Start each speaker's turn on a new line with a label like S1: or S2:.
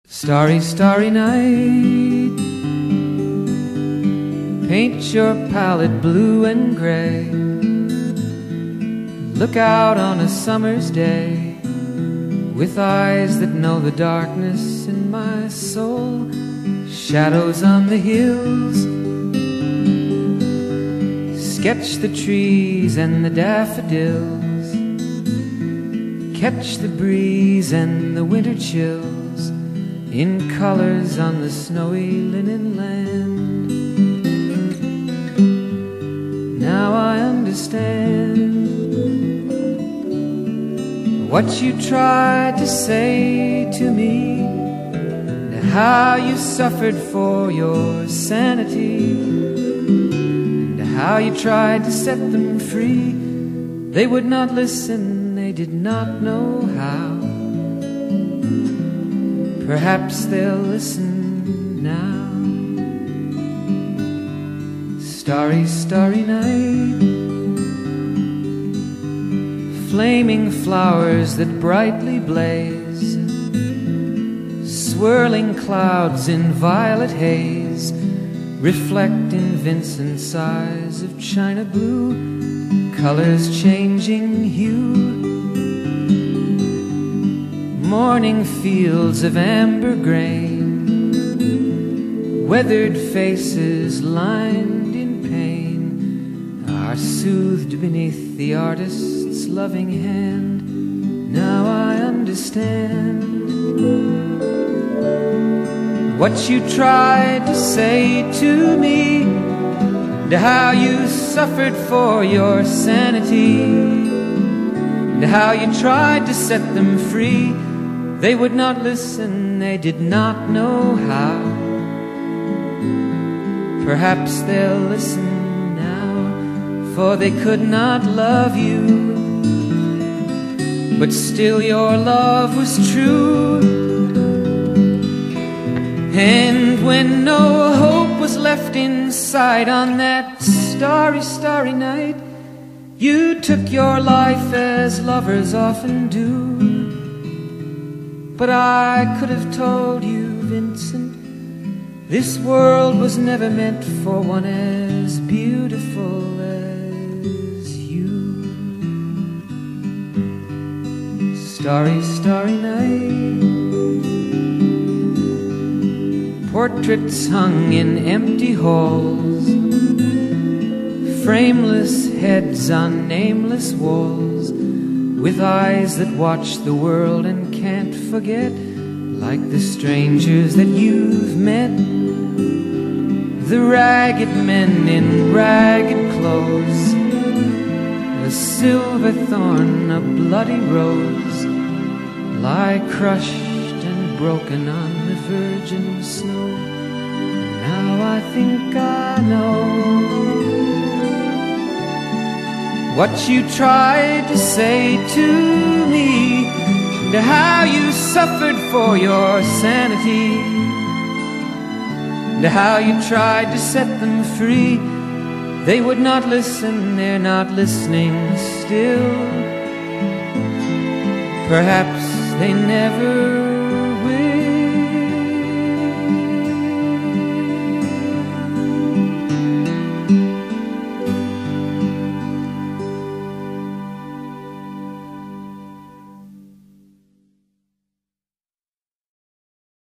S1: Starry, starry night, paint your palette blue and gray. Look out on a summer's day with eyes that know the darkness in my soul. Shadows on the hills, sketch the trees and the daffodils, catch the breeze and the winter chills in colors on the snowy linen land. Now I understand what you tried to say to me, and how you suffered for your sanity, and how you tried to set them free. They would not listen, they did not know how. Perhaps they'll listen now. Starry, starry night, flaming flowers that brightly blaze, swirling clouds in violet haze, reflect in Vincent's eyes of china blue, colors changing hue. Morning fields of amber grain, weathered faces lined in pain, are soothed beneath the artist's loving hand. Now I understand what you tried to say to me, and how you suffered for your sanity, and how you tried to set them free. They would not listen, they did not know how. Perhaps they'll listen now, for they could not love you, but still your love was true. And when no hope was left inside on that starry, starry night, you took your life as lovers often do. But I could have told you, Vincent, this world was never meant for one as beautiful as you. Starry, starry night, portraits hung in empty halls, frameless heads on nameless walls, with eyes that watch the world and can't forget, like the strangers that you've met, the ragged men in ragged clothes, a silver thorn, a bloody rose, lie crushed and broken on the virgin snow. And now I think I know what you tried to say to me, and how you suffered for your sanity, and how you tried to set them free. They would not listen, they're not listening still. Perhaps they never